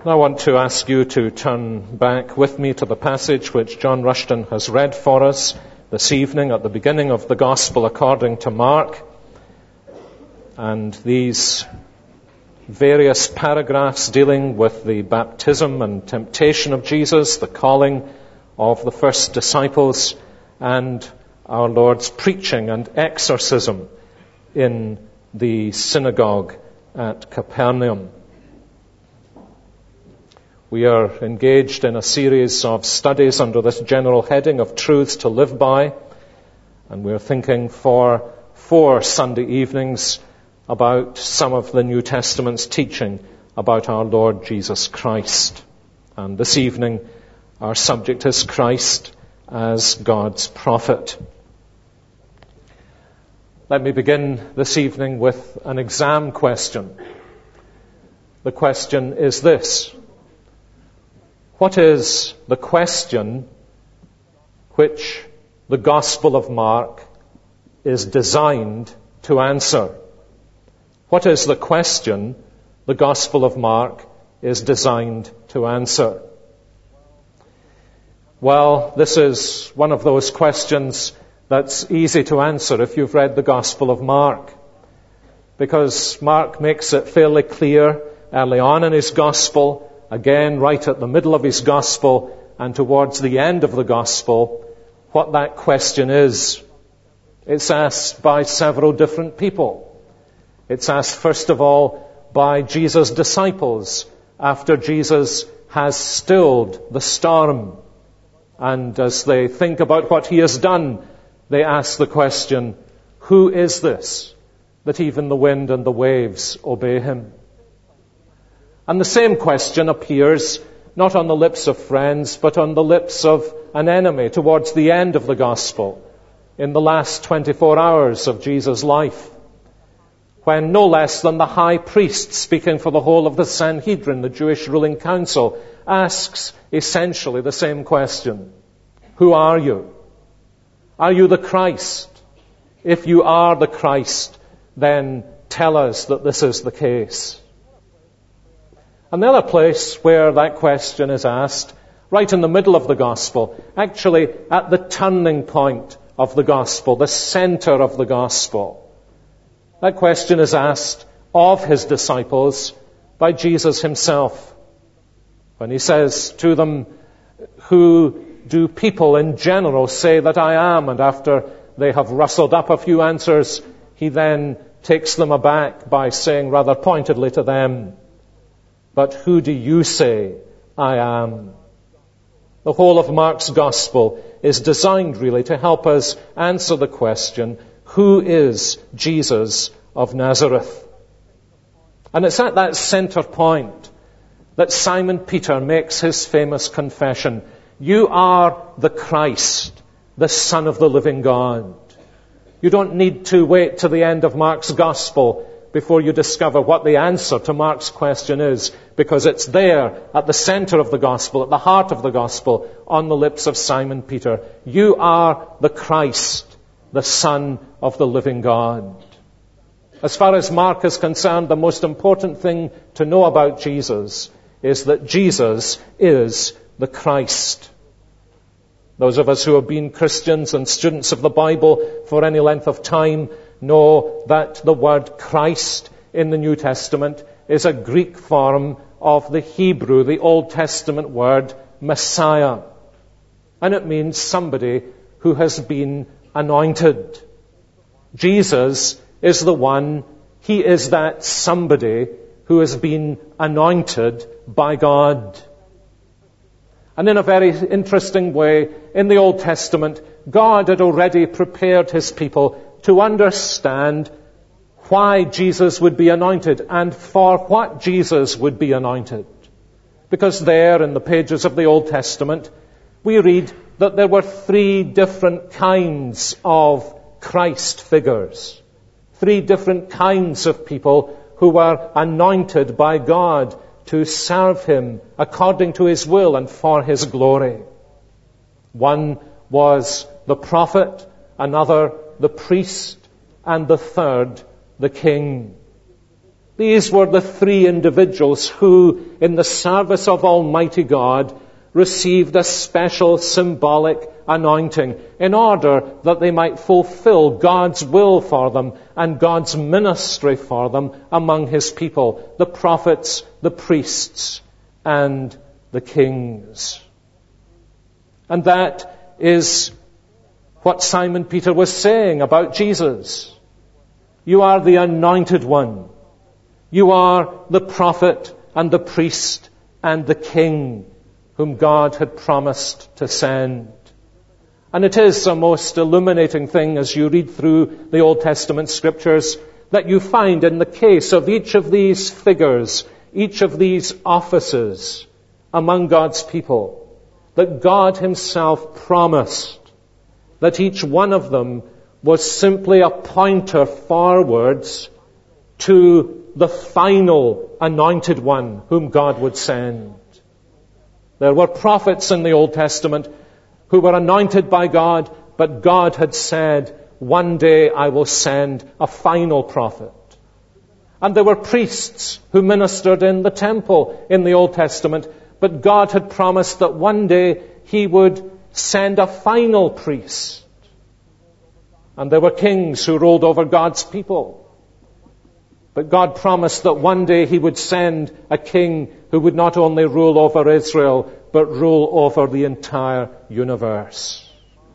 I want to ask you to turn back with me to the passage which John Rushton has read for us this evening at the beginning of the Gospel according to Mark. And these various paragraphs dealing with the baptism and temptation of Jesus, the calling of the first disciples, and our Lord's preaching and exorcism in the synagogue at Capernaum. We are engaged in a series of studies under this general heading of Truths to Live By, and we're thinking for 4 Sunday evenings about some of the New Testament's teaching about our Lord Jesus Christ. And this evening, our subject is Christ as God's prophet. Let me begin this evening with an exam question. The question is this: what is the question which the Gospel of Mark is designed to answer? What is the question the Gospel of Mark is designed to answer? Well, this is one of those questions that's easy to answer if you've read the Gospel of Mark, because Mark makes it fairly clear early on in his Gospel, again right at the middle of his Gospel, and towards the end of the Gospel, what that question is. It's asked by several different people. It's asked, first of all, by Jesus' disciples after Jesus has stilled the storm. And as they think about what he has done, they ask the question, who is this that even the wind and the waves obey him? And the same question appears not on the lips of friends, but on the lips of an enemy towards the end of the Gospel, in the last 24 hours of Jesus' life, when no less than the high priest, speaking for the whole of the Sanhedrin, the Jewish ruling council, asks essentially the same question. Who are you? Are you the Christ? If you are the Christ, then tell us that this is the case. Another place where that question is asked, right in the middle of the Gospel, actually at the turning point of the Gospel, the center of the Gospel. That question is asked of his disciples by Jesus himself, when he says to them, who do people in general say that I am? And after they have rustled up a few answers, he then takes them aback by saying rather pointedly to them, but who do you say I am? The whole of Mark's Gospel is designed really to help us answer the question, who is Jesus of Nazareth? And it's at that center point that Simon Peter makes his famous confession, you are the Christ, the Son of the living God. You don't need to wait to the end of Mark's Gospel before you discover what the answer to Mark's question is, because it's there at the center of the Gospel, at the heart of the Gospel, on the lips of Simon Peter. You are the Christ, the Son of the living God. As far as Mark is concerned, the most important thing to know about Jesus is that Jesus is the Christ. Those of us who have been Christians and students of the Bible for any length of time know that the word Christ in the New Testament is a Greek form of the Hebrew, the Old Testament word Messiah. And it means somebody who has been anointed. Jesus is the one, he is that somebody who has been anointed by God. And in a very interesting way, in the Old Testament, God had already prepared his people to understand why Jesus would be anointed and for what Jesus would be anointed. Because there in the pages of the Old Testament, we read that there were 3 different kinds of Christ figures. 3 different kinds of people who were anointed by God to serve him according to his will and for his glory. One was the prophet, another the priest, and the third the king. These were the three individuals who, in the service of Almighty God, received a special symbolic anointing in order that they might fulfill God's will for them and God's ministry for them among His people, the prophets, the priests, and the kings. And that is what Simon Peter was saying about Jesus. You are the anointed one. You are the prophet and the priest and the king whom God had promised to send. And it is a most illuminating thing as you read through the Old Testament scriptures that you find in the case of each of these figures, each of these offices among God's people, that God Himself promised that each one of them was simply a pointer forwards to the final anointed one whom God would send. There were prophets in the Old Testament who were anointed by God, but God had said, one day I will send a final prophet. And there were priests who ministered in the temple in the Old Testament, but God had promised that one day He would send a final priest. And there were kings who ruled over God's people. But God promised that one day He would send a king who would not only rule over Israel, but rule over the entire universe.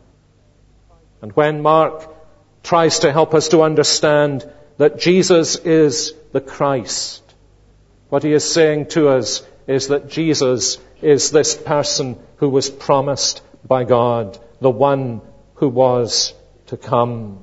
And when Mark tries to help us to understand that Jesus is the Christ, what he is saying to us is that Jesus is this person who was promised by God, the one who was to come.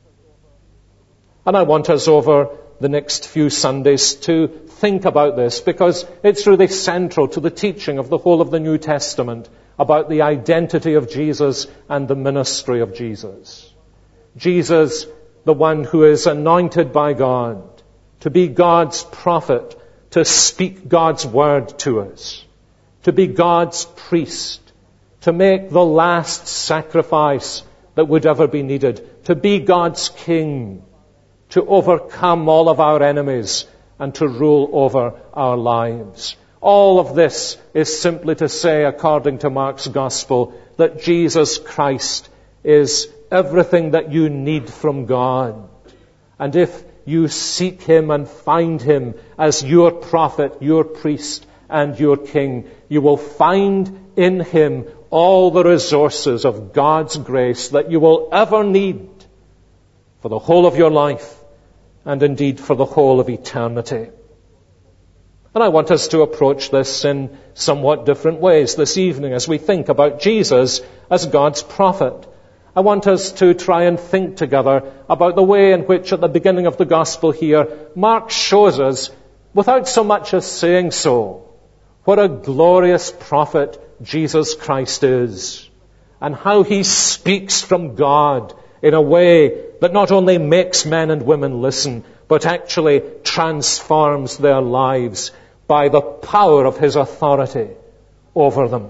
And I want us over the next few Sundays to think about this, because it's really central to the teaching of the whole of the New Testament about the identity of Jesus and the ministry of Jesus. Jesus, the one who is anointed by God to be God's prophet, to speak God's word to us, to be God's priest, to make the last sacrifice that would ever be needed, to be God's king, to overcome all of our enemies and to rule over our lives. All of this is simply to say, according to Mark's gospel, that Jesus Christ is everything that you need from God. And if you seek Him and find Him as your prophet, your priest, and your king, you will find in Him all the resources of God's grace that you will ever need for the whole of your life, and indeed for the whole of eternity. And I want us to approach this in somewhat different ways this evening as we think about Jesus as God's prophet. I want us to try and think together about the way in which at the beginning of the gospel here, Mark shows us, without so much as saying so, what a glorious prophet Jesus Christ is, and how He speaks from God in a way that not only makes men and women listen, but actually transforms their lives by the power of His authority over them.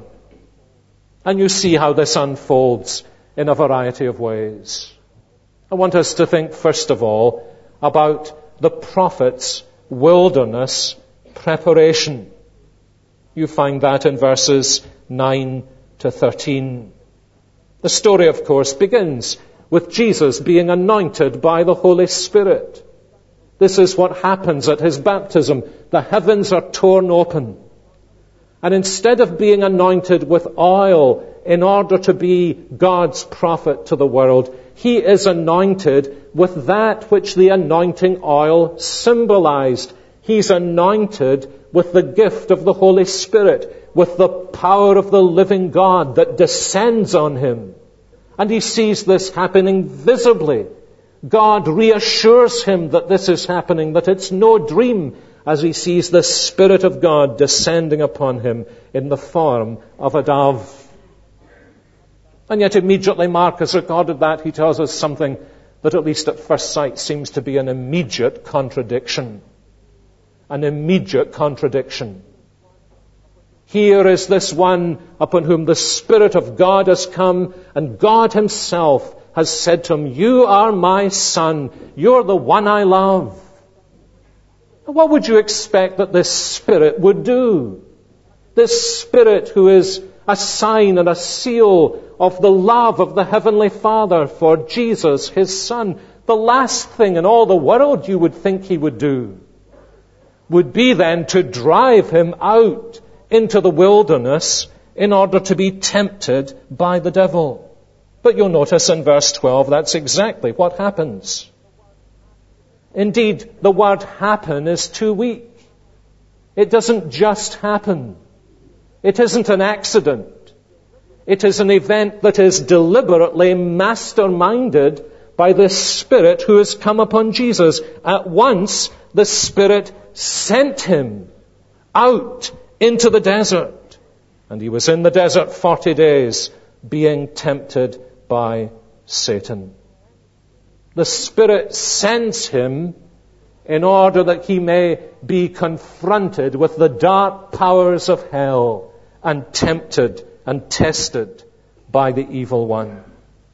And you see how this unfolds in a variety of ways. I want us to think, first of all, about the prophet's wilderness preparation. You find that in verses 9 to 13. The story, of course, begins with Jesus being anointed by the Holy Spirit. This is what happens at His baptism. The heavens are torn open. And instead of being anointed with oil in order to be God's prophet to the world, He is anointed with that which the anointing oil symbolized. He's anointed with the gift of the Holy Spirit, with the power of the living God that descends on Him. And he sees this happening visibly. God reassures him that this is happening, that it's no dream, as he sees the Spirit of God descending upon him in the form of a dove. And yet immediately Mark has recorded that. He tells us something that at least at first sight seems to be an immediate contradiction. An immediate contradiction. Here is this one upon whom the Spirit of God has come, and God Himself has said to him, "You are my Son. You're the one I love." What would you expect that this Spirit would do? This Spirit who is a sign and a seal of the love of the Heavenly Father for Jesus, His Son. The last thing in all the world you would think He would do would be then to drive Him out into the wilderness in order to be tempted by the devil. But you'll notice in verse 12 that's exactly what happens. Indeed, the word happen is too weak. It doesn't just happen. It isn't an accident. It is an event that is deliberately masterminded by the Spirit who has come upon Jesus. At once, the Spirit sent Him out into the desert. And He was in the desert 40 days being tempted by Satan. The Spirit sends Him in order that He may be confronted with the dark powers of hell and tempted and tested by the evil one.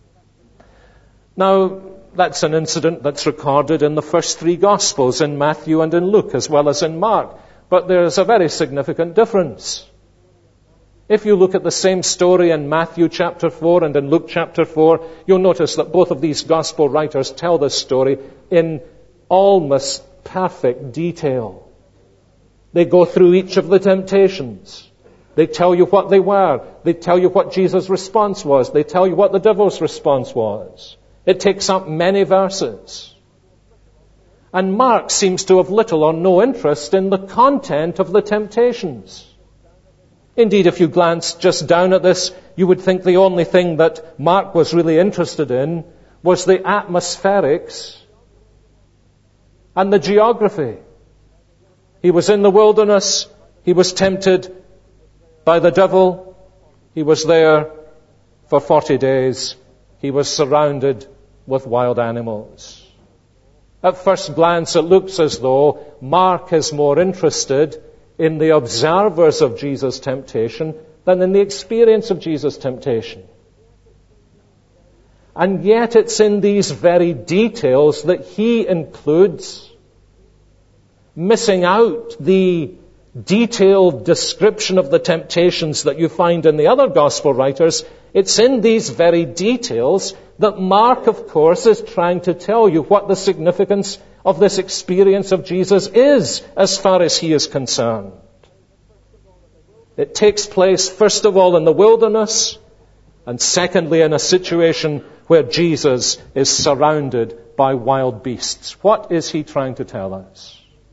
Now, that's an incident that's recorded in the first 3 Gospels, in Matthew and in Luke, as well as in Mark. But there's a very significant difference. If you look at the same story in Matthew chapter 4 and in Luke chapter 4, you'll notice that both of these Gospel writers tell this story in almost perfect detail. They go through each of the temptations. They tell you what they were. They tell you what Jesus' response was. They tell you what the devil's response was. It takes up many verses. And Mark seems to have little or no interest in the content of the temptations. Indeed, if you glance just down at this, you would think the only thing that Mark was really interested in was the atmospherics and the geography. He was in the wilderness. He was tempted by the devil. He was there for 40 days. He was surrounded with wild animals. At first glance, it looks as though Mark is more interested in the observers of Jesus' temptation than in the experience of Jesus' temptation. And yet it's in these very details that he includes, missing out the detailed description of the temptations that you find in the other gospel writers. It's in these very details that Mark, of course, is trying to tell you what the significance of this experience of Jesus is, as far as he is concerned. It takes place, first of all, in the wilderness, and secondly, in a situation where Jesus is surrounded by wild beasts. What is he trying to tell us?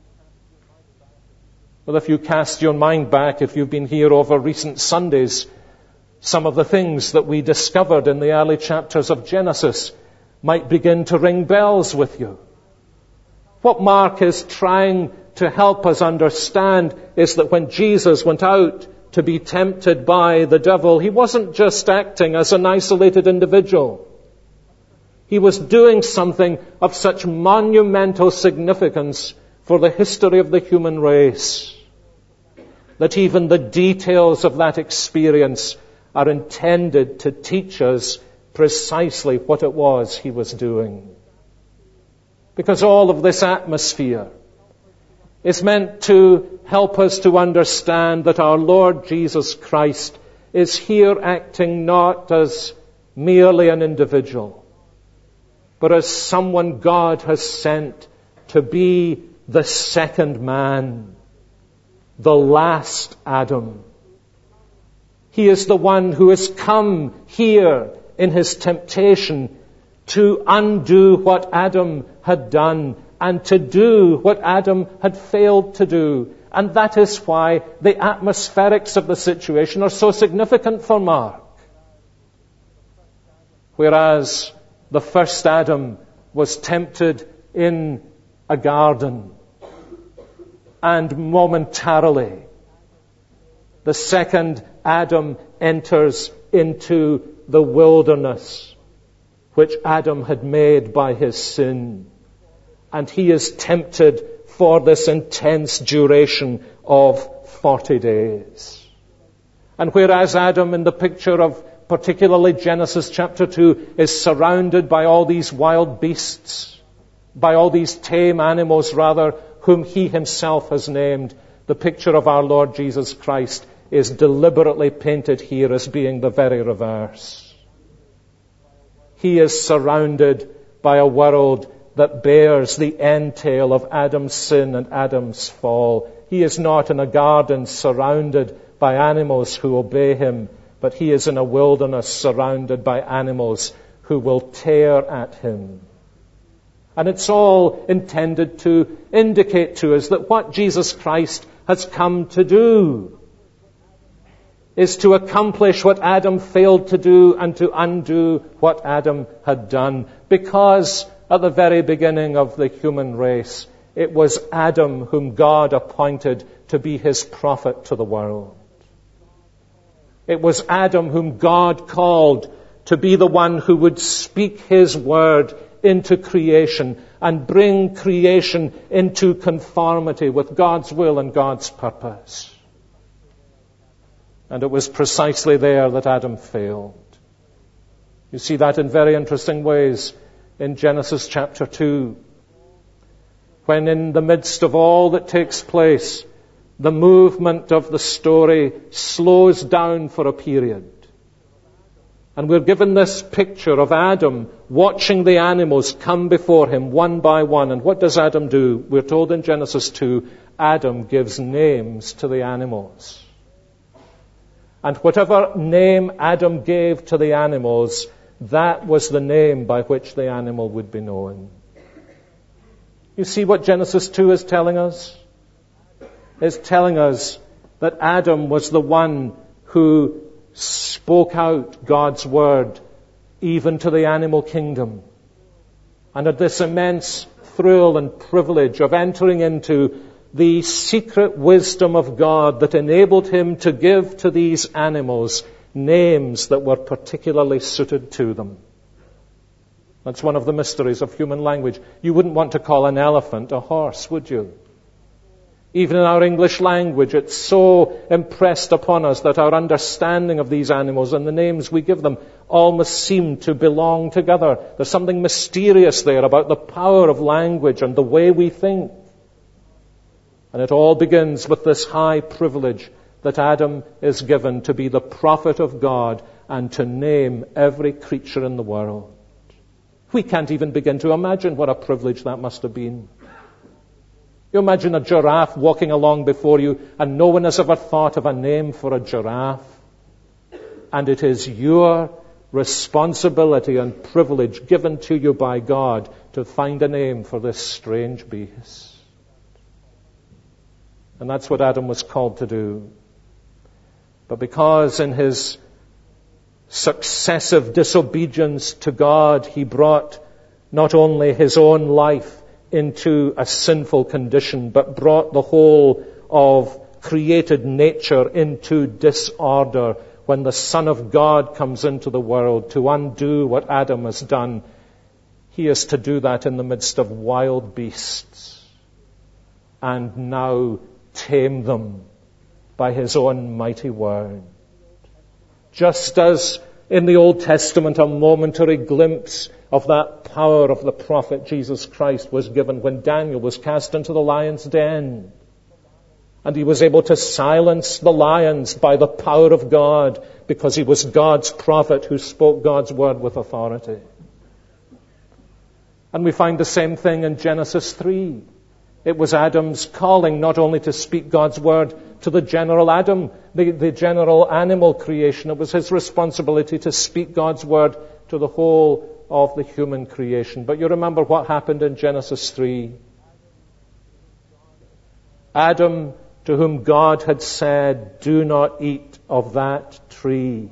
Well, if you cast your mind back, if you've been here over recent Sundays, some of the things that we discovered in the early chapters of Genesis might begin to ring bells with you. What Mark is trying to help us understand is that when Jesus went out to be tempted by the devil, he wasn't just acting as an isolated individual. He was doing something of such monumental significance for the history of the human race that even the details of that experience are intended to teach us precisely what it was he was doing. Because all of this atmosphere is meant to help us to understand that our Lord Jesus Christ is here acting not as merely an individual, but as someone God has sent to be the second man, the last Adam. He is the one who has come here in his temptation to undo what Adam had done and to do what Adam had failed to do. And that is why the atmospherics of the situation are so significant for Mark. Whereas the first Adam was tempted in a garden, and momentarily the second Adam enters into the wilderness which Adam had made by his sin. And he is tempted for this intense duration of 40 days. And whereas Adam, in the picture of particularly Genesis chapter 2, is surrounded by all these wild beasts, by all these tame animals rather, whom he himself has named, the picture of our Lord Jesus Christ is deliberately painted here as being the very reverse. He is surrounded by a world that bears the entail of Adam's sin and Adam's fall. He is not in a garden surrounded by animals who obey him, but he is in a wilderness surrounded by animals who will tear at him. And it's all intended to indicate to us that what Jesus Christ has come to do is to accomplish what Adam failed to do and to undo what Adam had done. Because at the very beginning of the human race, it was Adam whom God appointed to be his prophet to the world. It was Adam whom God called to be the one who would speak his word into creation and bring creation into conformity with God's will and God's purpose. And it was precisely there that Adam failed. You see that in very interesting ways in Genesis chapter 2, when in the midst of all that takes place, the movement of the story slows down for a period. And we're given this picture of Adam watching the animals come before him one by one. And what does Adam do? We're told in Genesis 2, Adam gives names to the animals. And whatever name Adam gave to the animals, that was the name by which the animal would be known. You see what Genesis 2 is telling us? It's telling us that Adam was the one who spoke out God's word even to the animal kingdom, and had this immense thrill and privilege of entering into the secret wisdom of God that enabled him to give to these animals names that were particularly suited to them. That's one of the mysteries of human language. You wouldn't want to call an elephant a horse, would you? Even in our English language, it's so impressed upon us that our understanding of these animals and the names we give them almost seem to belong together. There's something mysterious there about the power of language and the way we think. And it all begins with this high privilege that Adam is given to be the prophet of God and to name every creature in the world. We can't even begin to imagine what a privilege that must have been. You imagine a giraffe walking along before you and no one has ever thought of a name for a giraffe. And it is your responsibility and privilege given to you by God to find a name for this strange beast. And that's what Adam was called to do. But because in his successive disobedience to God, he brought not only his own life into a sinful condition, but brought the whole of created nature into disorder. When the Son of God comes into the world to undo what Adam has done, he is to do that in the midst of wild beasts and now tame them by his own mighty word. Just as in the Old Testament a momentary glimpse of that power of the prophet Jesus Christ was given when Daniel was cast into the lion's den. And he was able to silence the lions by the power of God because he was God's prophet who spoke God's word with authority. And we find the same thing in Genesis 3. It was Adam's calling not only to speak God's word to the general Adam, the general animal creation. It was his responsibility to speak God's word to the whole of the human creation. But you remember what happened in Genesis 3. Adam, to whom God had said, "Do not eat of that tree,"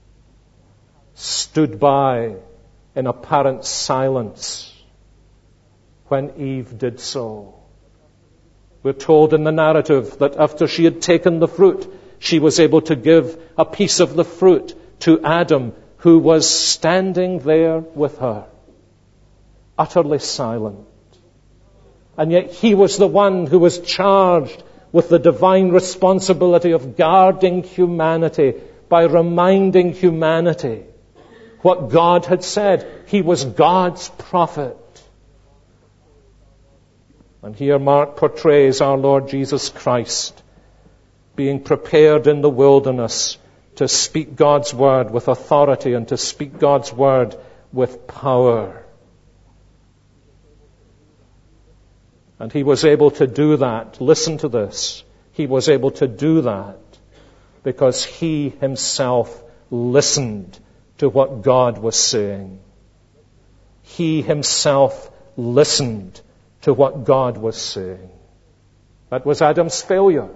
stood by in apparent silence when Eve did so. We're told in the narrative that after she had taken the fruit, she was able to give a piece of the fruit to Adam, who was standing there with her, utterly silent. And yet he was the one who was charged with the divine responsibility of guarding humanity by reminding humanity what God had said. He was God's prophet. And here Mark portrays our Lord Jesus Christ being prepared in the wilderness to speak God's word with authority and to speak God's word with power. And he was able to do that. Listen to this. He was able to do that because he himself listened to what God was saying. He himself listened to what God was saying. That was Adam's failure.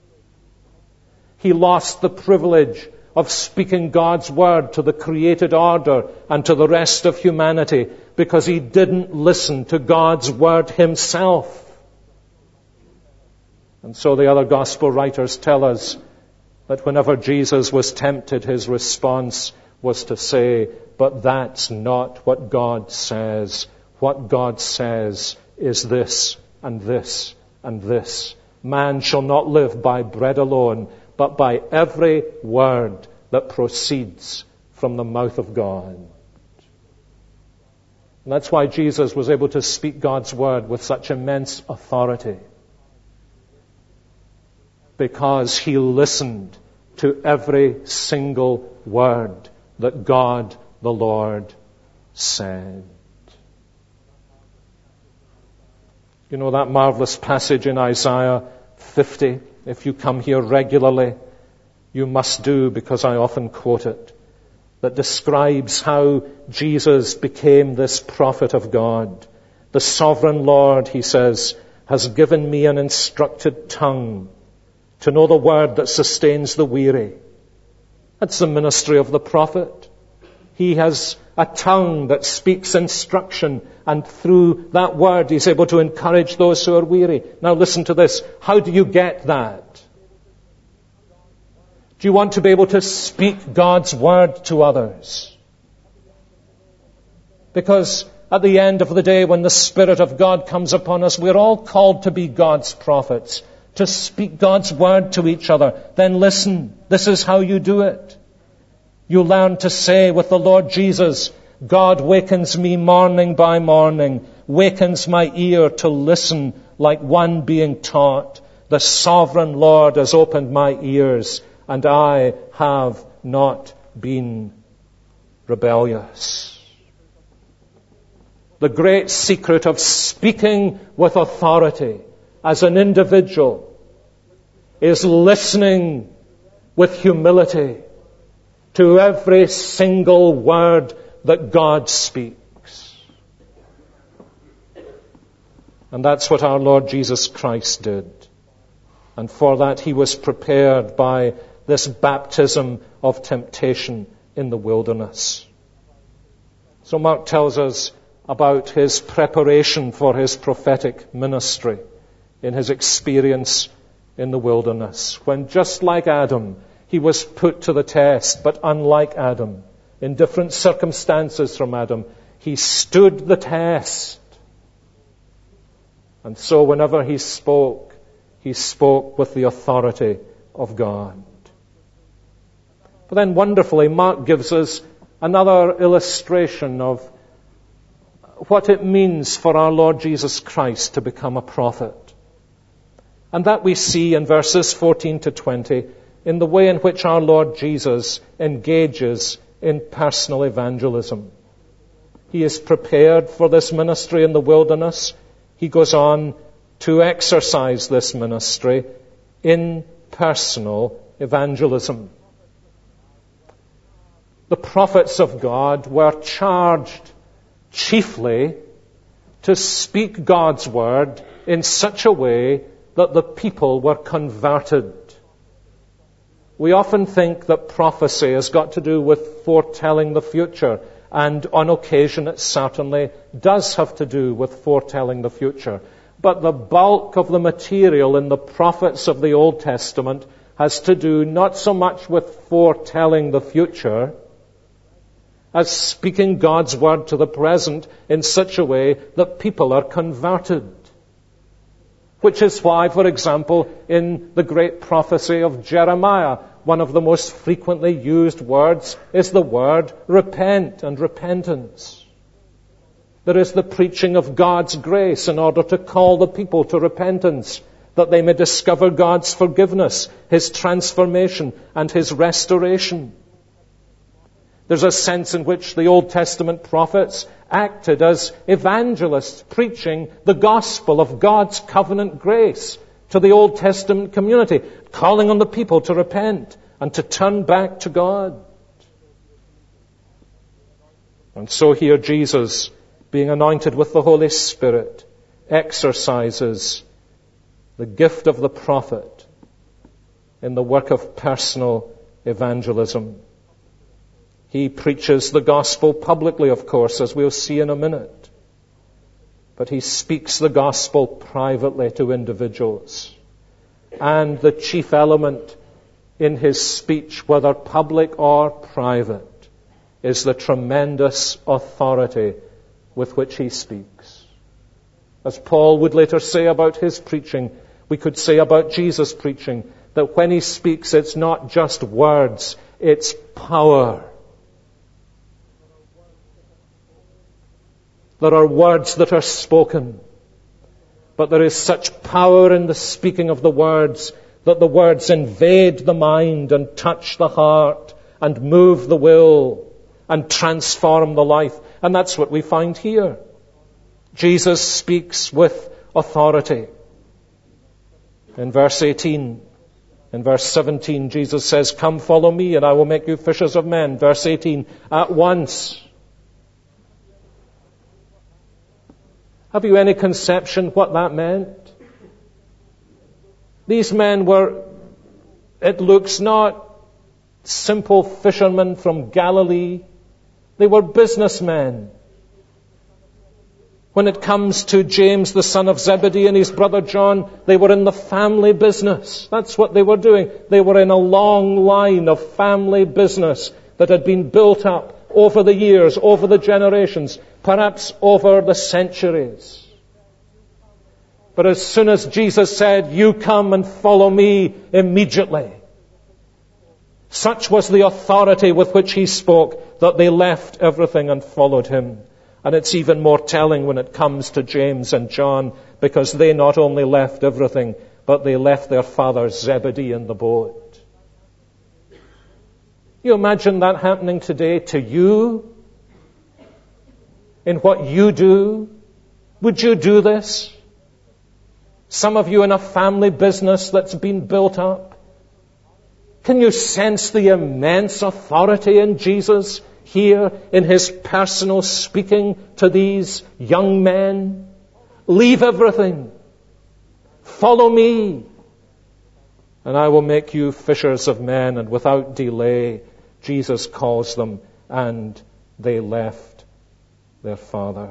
He lost the privilege of speaking God's word to the created order and to the rest of humanity because he didn't listen to God's word himself. And so the other gospel writers tell us that whenever Jesus was tempted, his response was to say, "But that's not what God says. What God says is this and this and this. Man shall not live by bread alone, but by every word that proceeds from the mouth of God." And that's why Jesus was able to speak God's word with such immense authority. Because he listened to every single word that God the Lord said. You know that marvelous passage in Isaiah 50? If you come here regularly, you must do, because I often quote it, that describes how Jesus became this prophet of God. The sovereign Lord, he says, has given me an instructed tongue to know the word that sustains the weary. That's the ministry of the prophet. He has a tongue that speaks instruction, and through that word he's able to encourage those who are weary. Now listen to this. How do you get that? Do you want to be able to speak God's word to others? Because at the end of the day, when the Spirit of God comes upon us, we're all called to be God's prophets, to speak God's word to each other. Then listen, this is how you do it. You learn to say with the Lord Jesus, God wakens me morning by morning, wakens my ear to listen like one being taught. The sovereign Lord has opened my ears, and I have not been rebellious. The great secret of speaking with authority as an individual is listening with humility to every single word that God speaks. And that's what our Lord Jesus Christ did. And for that he was prepared by this baptism of temptation in the wilderness. So Mark tells us about his preparation for his prophetic ministry in his experience in the wilderness, when just like Adam, he was put to the test, but unlike Adam, in different circumstances from Adam, he stood the test. And so whenever he spoke with the authority of God. But then wonderfully, Mark gives us another illustration of what it means for our Lord Jesus Christ to become a prophet. And that we see in verses 14 to 20 in the way in which our Lord Jesus engages in personal evangelism. He is prepared for this ministry in the wilderness. He goes on to exercise this ministry in personal evangelism. The prophets of God were charged chiefly to speak God's word in such a way that the people were converted. We often think that prophecy has got to do with foretelling the future, and on occasion it certainly does have to do with foretelling the future. But the bulk of the material in the prophets of the Old Testament has to do not so much with foretelling the future as speaking God's word to the present in such a way that people are converted. Which is why, for example, in the great prophecy of Jeremiah, one of the most frequently used words is the word repent and repentance. There is the preaching of God's grace in order to call the people to repentance, that they may discover God's forgiveness, His transformation, and His restoration. There's a sense in which the Old Testament prophets acted as evangelists, preaching the gospel of God's covenant grace to the Old Testament community, calling on the people to repent and to turn back to God. And so here Jesus, being anointed with the Holy Spirit, exercises the gift of the prophet in the work of personal evangelism. He preaches the gospel publicly, of course, as we'll see in a minute. But he speaks the gospel privately to individuals. And the chief element in his speech, whether public or private, is the tremendous authority with which he speaks. As Paul would later say about his preaching, we could say about Jesus' preaching, that when he speaks, it's not just words, it's power. There are words that are spoken, but there is such power in the speaking of the words that the words invade the mind and touch the heart and move the will and transform the life. And that's what we find here. Jesus speaks with authority. In verse 18, in verse 17, Jesus says, "Come, follow me, and I will make you fishers of men." Verse 18, at once. Have you any conception what that meant? These men were, it looks, not simple fishermen from Galilee. They were businessmen. When it comes to James, the son of Zebedee, and his brother John, they were in the family business. That's what they were doing. They were in a long line of family business that had been built up over the years, over the generations, perhaps over the centuries. But as soon as Jesus said, "You come and follow me," immediately, such was the authority with which he spoke that they left everything and followed him. And it's even more telling when it comes to James and John, because they not only left everything, but they left their father Zebedee in the boat. You imagine that happening today to you? In what you do? Would you do this? Some of you in a family business that's been built up. Can you sense the immense authority in Jesus here in his personal speaking to these young men? Leave everything. Follow me, and I will make you fishers of men. And without delay, Jesus calls them, and they left their father.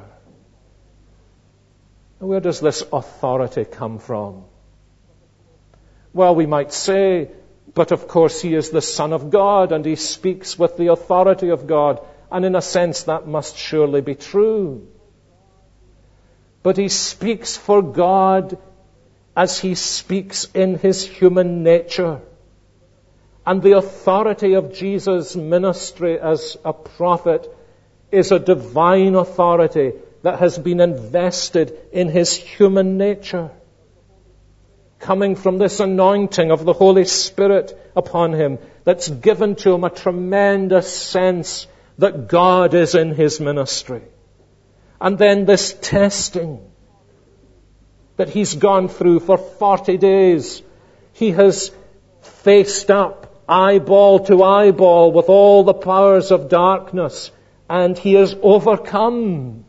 Where does this authority come from? Well, we might say, but of course he is the Son of God and he speaks with the authority of God. And in a sense that must surely be true. But he speaks for God as he speaks in his human nature. And the authority of Jesus' ministry as a prophet is a divine authority that has been invested in his human nature, coming from this anointing of the Holy Spirit upon him, that's given to him a tremendous sense that God is in his ministry. And then this testing that he's gone through for 40 days. He has faced up eyeball to eyeball with all the powers of darkness, and he has overcome.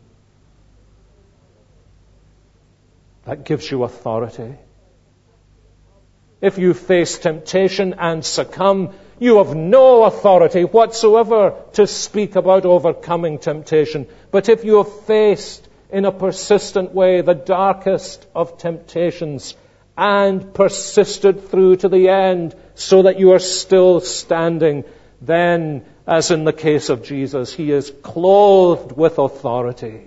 That gives you authority. If you face temptation and succumb, you have no authority whatsoever to speak about overcoming temptation. But if you have faced in a persistent way the darkest of temptations and persisted through to the end so that you are still standing, then, as in the case of Jesus, he is clothed with authority.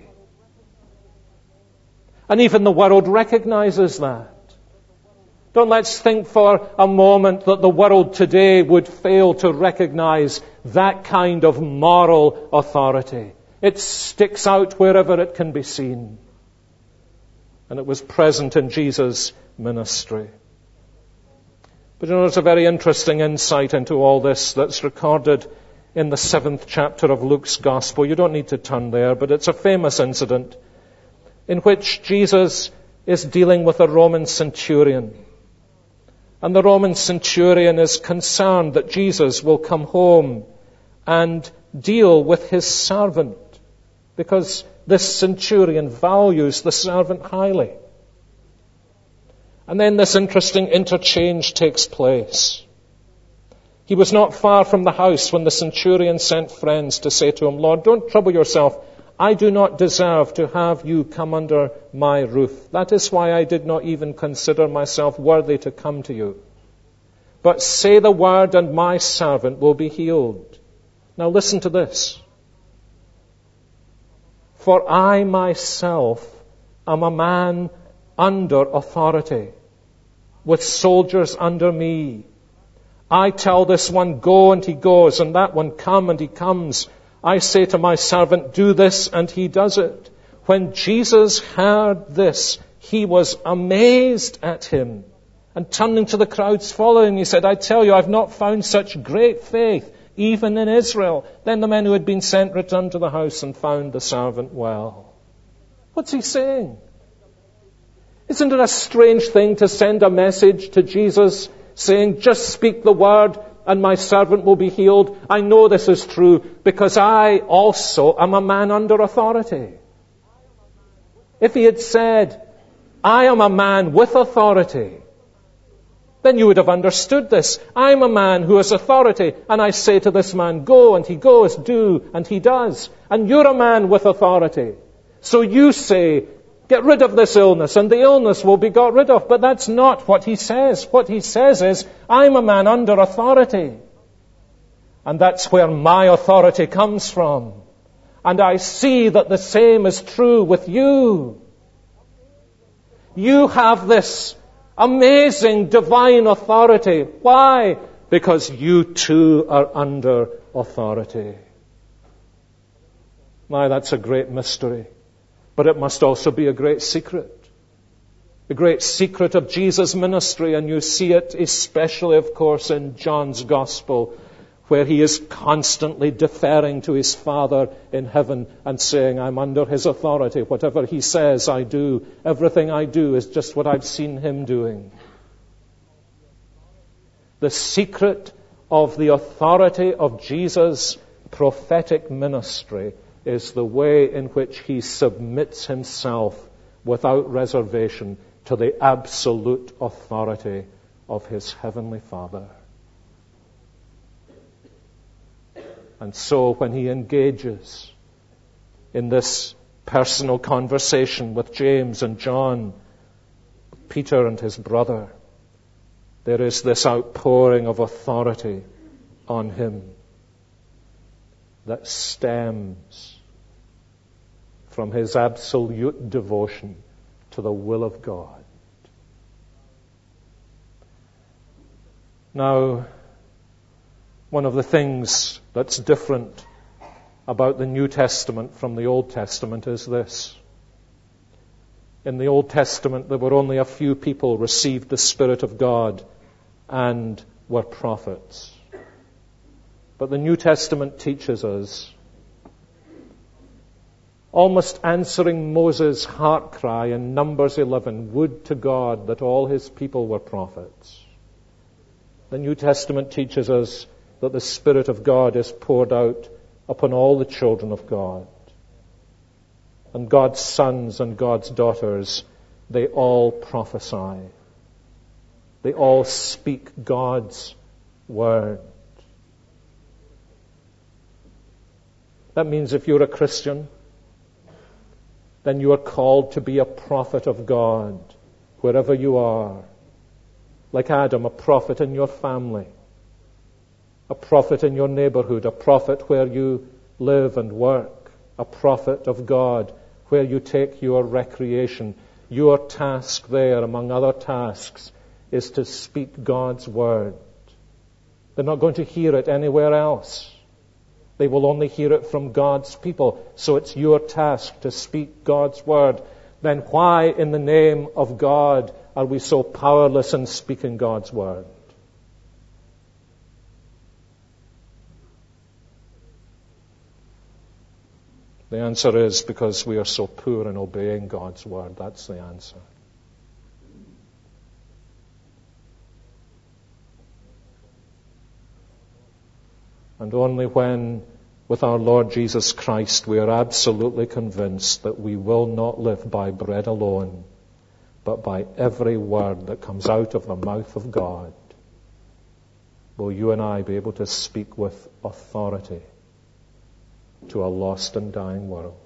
And even the world recognizes that. Don't let's think for a moment that the world today would fail to recognize that kind of moral authority. It sticks out wherever it can be seen. And it was present in Jesus' ministry. But there's a very interesting insight into all this that's recorded in the 7th chapter of Luke's Gospel. You don't need to turn there, but it's a famous incident in which Jesus is dealing with a Roman centurion. And the Roman centurion is concerned that Jesus will come home and deal with his servant, because this centurion values the servant highly. And then this interesting interchange takes place. He was not far from the house when the centurion sent friends to say to him, "Lord, don't trouble yourself. I do not deserve to have you come under my roof. That is why I did not even consider myself worthy to come to you. But say the word and my servant will be healed." Now listen to this. "For I myself am a man under authority, with soldiers under me. I tell this one, go, and he goes, and that one, come, and he comes. I say to my servant, do this, and he does it." When Jesus heard this, he was amazed at him. And turning to the crowds following, he said, "I tell you, I've not found such great faith, even in Israel." Then the men who had been sent returned to the house and found the servant well. What's he saying? Isn't it a strange thing to send a message to Jesus saying, "Just speak the word and my servant will be healed"? I know this is true because I also am a man under authority. If he had said, "I am a man with authority," then you would have understood this. I'm a man who has authority, and I say to this man, "Go," and he goes, "Do," and he does. And you're a man with authority. So you say, "Get rid of this illness," and the illness will be got rid of. But that's not what he says. What he says is, I'm a man under authority. And that's where my authority comes from. And I see that the same is true with you. You have this amazing divine authority. Why? Because you too are under authority. Now, that's a great mystery. But it must also be a great secret. The great secret of Jesus' ministry, and you see it especially, of course, in John's Gospel, where he is constantly deferring to his Father in heaven and saying, "I'm under his authority. Whatever he says, I do. Everything I do is just what I've seen him doing." The secret of the authority of Jesus' prophetic ministry is the way in which he submits himself without reservation to the absolute authority of his heavenly Father. And so when he engages in this personal conversation with James and John, Peter and his brother, there is this outpouring of authority on him that stems from his absolute devotion to the will of God. Now, one of the things that's different about the New Testament from the Old Testament is this. In the Old Testament, there were only a few people received the Spirit of God and were prophets. But the New Testament teaches us, almost answering Moses' heart cry in Numbers 11, "Would to God that all his people were prophets." The New Testament teaches us that the Spirit of God is poured out upon all the children of God. And God's sons and God's daughters, they all prophesy. They all speak God's word. That means if you're a Christian, then you are called to be a prophet of God wherever you are. Like Adam, a prophet in your family, a prophet in your neighborhood, a prophet where you live and work, a prophet of God where you take your recreation. Your task there, among other tasks, is to speak God's word. They're not going to hear it anywhere else. They will only hear it from God's people. So it's your task to speak God's word. Then why in the name of God are we so powerless in speaking God's word? The answer is because we are so poor in obeying God's word. That's the answer. And only when, with our Lord Jesus Christ, we are absolutely convinced that we will not live by bread alone, but by every word that comes out of the mouth of God, will you and I be able to speak with authority to a lost and dying world.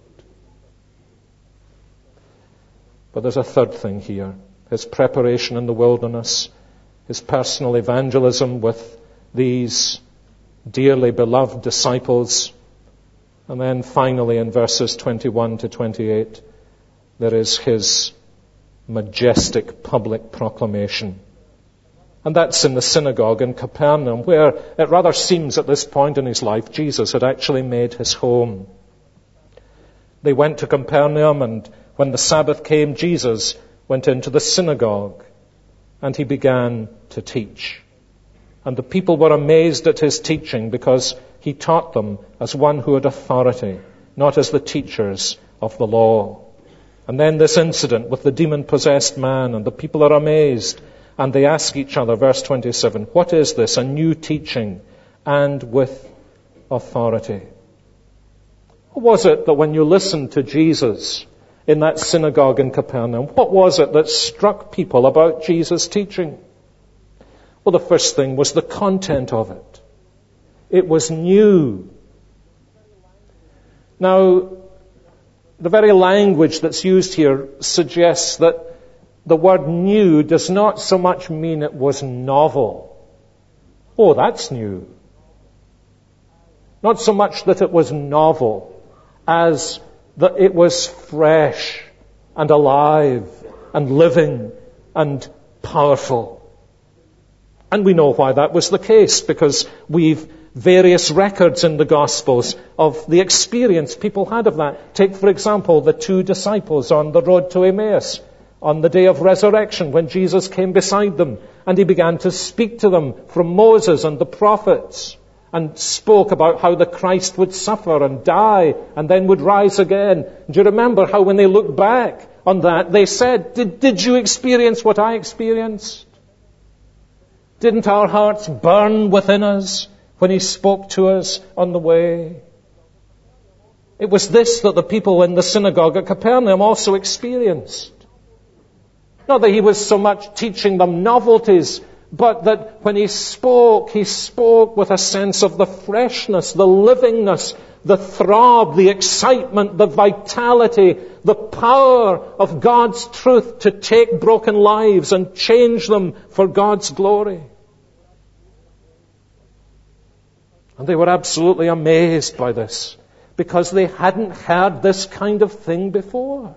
But there's a third thing here. His preparation in the wilderness, his personal evangelism with these dearly beloved disciples, and then finally in verses 21 to 28, there is his majestic public proclamation. And that's in the synagogue in Capernaum, where it rather seems at this point in his life Jesus had actually made his home. They went to Capernaum, and when the Sabbath came, Jesus went into the synagogue and he began to teach. And the people were amazed at his teaching because he taught them as one who had authority, not as the teachers of the law. And then this incident with the demon-possessed man, and the people are amazed. And they ask each other, verse 27, what is this? A new teaching and with authority. What was it that when you listened to Jesus in that synagogue in Capernaum, what was it that struck people about Jesus' teaching? Well, the first thing was the content of it. It was new. Now, the very language that's used here suggests that the word new does not so much mean it was novel. Oh, that's new. Not so much that it was novel as that it was fresh and alive and living and powerful. And we know why that was the case, because we've various records in the Gospels of the experience people had of that. Take, for example, the two disciples on the road to Emmaus on the day of resurrection, when Jesus came beside them and he began to speak to them from Moses and the prophets, and spoke about how the Christ would suffer and die and then would rise again. Do you remember how when they looked back on that, they said, did you experience what I experienced? Didn't our hearts burn within us when he spoke to us on the way? It was this that the people in the synagogue at Capernaum also experienced. Not that he was so much teaching them novelties, but that when he spoke with a sense of the freshness, the livingness, the throb, the excitement, the vitality, the power of God's truth to take broken lives and change them for God's glory. And they were absolutely amazed by this, because they hadn't heard this kind of thing before.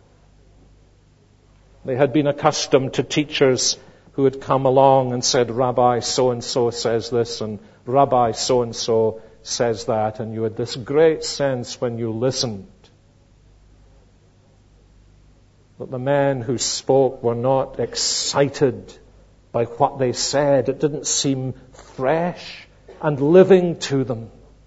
They had been accustomed to teachers who had come along and said, Rabbi so-and-so says this, and Rabbi so-and-so says that, and you had this great sense when you listened that the men who spoke were not excited by what they said. It didn't seem fresh and living to them.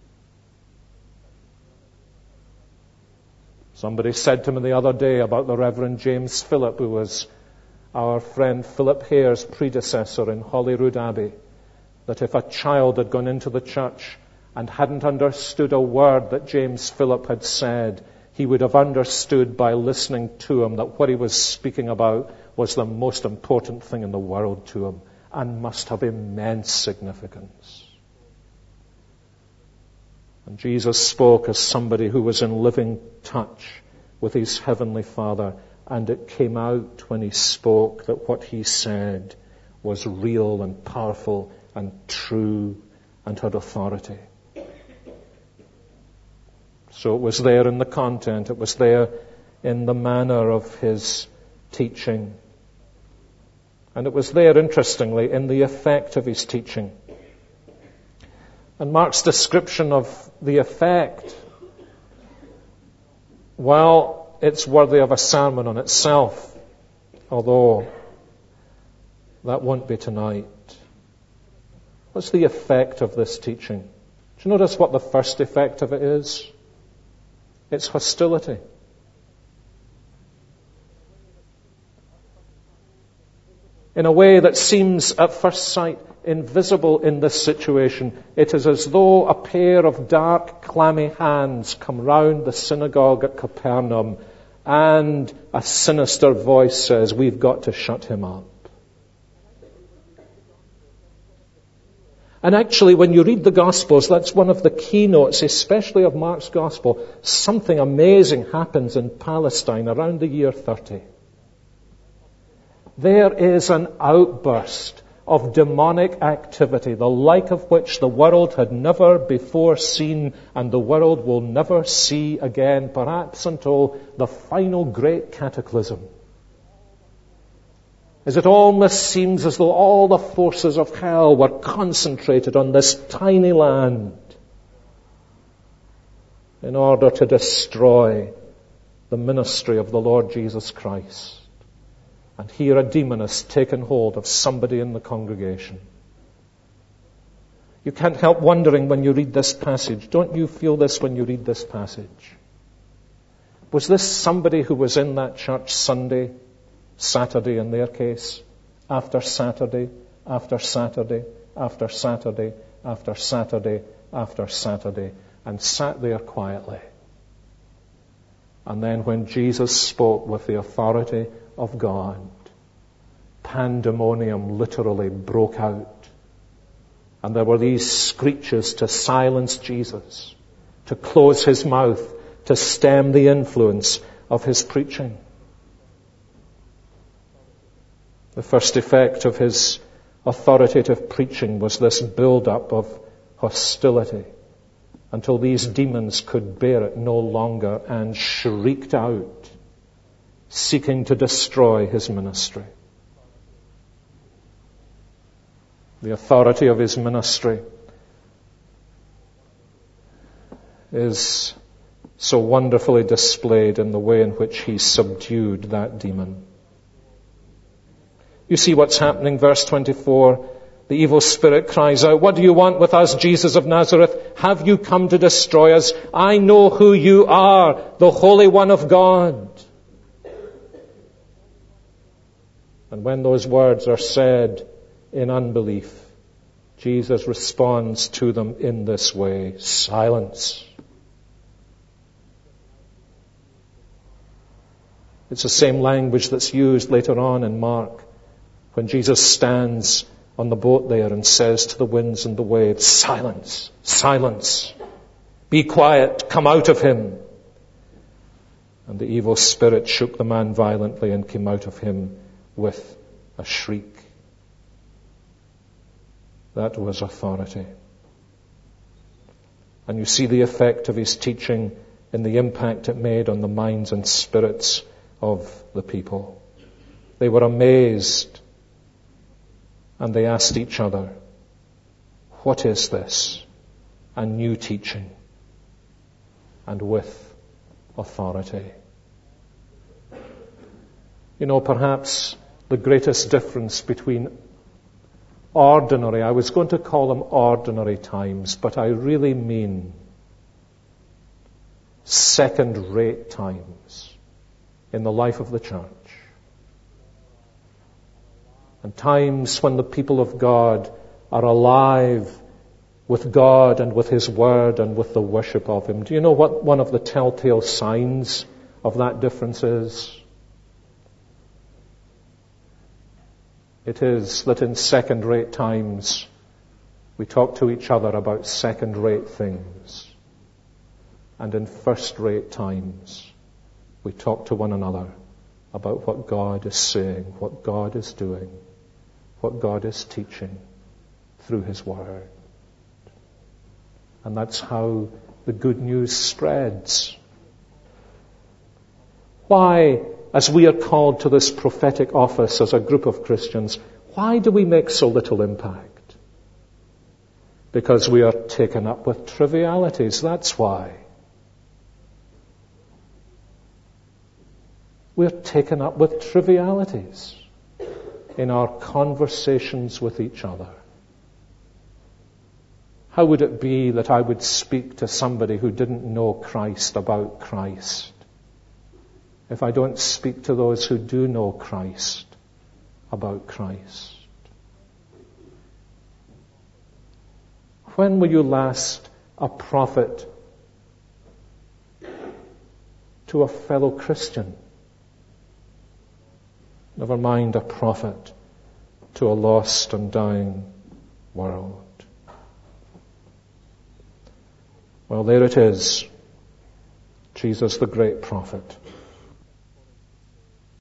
Somebody said to me the other day about the Reverend James Phillip, who was our friend Philip Hare's predecessor in Holyrood Abbey, that if a child had gone into the church and hadn't understood a word that James Phillip had said, he would have understood by listening to him that what he was speaking about was the most important thing in the world to him and must have immense significance. And Jesus spoke as somebody who was in living touch with his heavenly Father, and it came out when he spoke that what he said was real and powerful and true and had authority. So it was there in the content, it was there in the manner of his teaching. And it was there, interestingly, in the effect of his teaching. And Mark's description of the effect, well, it's worthy of a sermon on itself, although that won't be tonight. What's the effect of this teaching? Do you notice what the first effect of it is? It's hostility. In a way that seems at first sight invisible in this situation, it is as though a pair of dark, clammy hands come round the synagogue at Capernaum and a sinister voice says, we've got to shut him up. And actually, when you read the Gospels, that's one of the keynotes, especially of Mark's Gospel. Something amazing happens in Palestine around the year 30. There is an outburst of demonic activity, the like of which the world had never before seen and the world will never see again, perhaps until the final great cataclysm. As it almost seems as though all the forces of hell were concentrated on this tiny land in order to destroy the ministry of the Lord Jesus Christ. And here a demon has taken hold of somebody in the congregation. You can't help wondering when you read this passage. Don't you feel this when you read this passage? Was this somebody who was in that church Sunday, Saturday in their case, after Saturday, after Saturday, after Saturday, after Saturday, after Saturday, and sat there quietly? And then when Jesus spoke with the authority of God, pandemonium literally broke out. And there were these screeches to silence Jesus, to close his mouth, to stem the influence of his preaching. The first effect of his authoritative preaching was this build-up of hostility until these demons could bear it no longer and shrieked out, seeking to destroy his ministry. The authority of his ministry is so wonderfully displayed in the way in which he subdued that demon. You see what's happening, verse 24. The evil spirit cries out, "What do you want with us, Jesus of Nazareth? Have you come to destroy us? I know who you are, the Holy One of God." And when those words are said in unbelief, Jesus responds to them in this way: silence. It's the same language that's used later on in Mark, when Jesus stands on the boat there and says to the winds and the waves, "Silence, silence, be quiet, come out of him." And the evil spirit shook the man violently and came out of him with a shriek. That was authority. And you see the effect of his teaching in the impact it made on the minds and spirits of the people. They were amazed. And they asked each other, "What is this? A new teaching, and with authority." You know, perhaps the greatest difference between ordinary, I was going to call them ordinary times, but I really mean second-rate times in the life of the church, and times when the people of God are alive with God and with his word and with the worship of him. Do you know what one of the telltale signs of that difference is? It is that in second-rate times we talk to each other about second-rate things, and in first-rate times we talk to one another about what God is saying, what God is doing, what God is teaching through his word. And that's how the good news spreads. Why, as we are called to this prophetic office as a group of Christians, why do we make so little impact? Because we are taken up with trivialities, that's why. We're taken up with trivialities in our conversations with each other. How would it be that I would speak to somebody who didn't know Christ about Christ if I don't speak to those who do know Christ about Christ? When were you last a prophet to a fellow Christian? Never mind a prophet to a lost and dying world. Well, there it is. Jesus, the great prophet.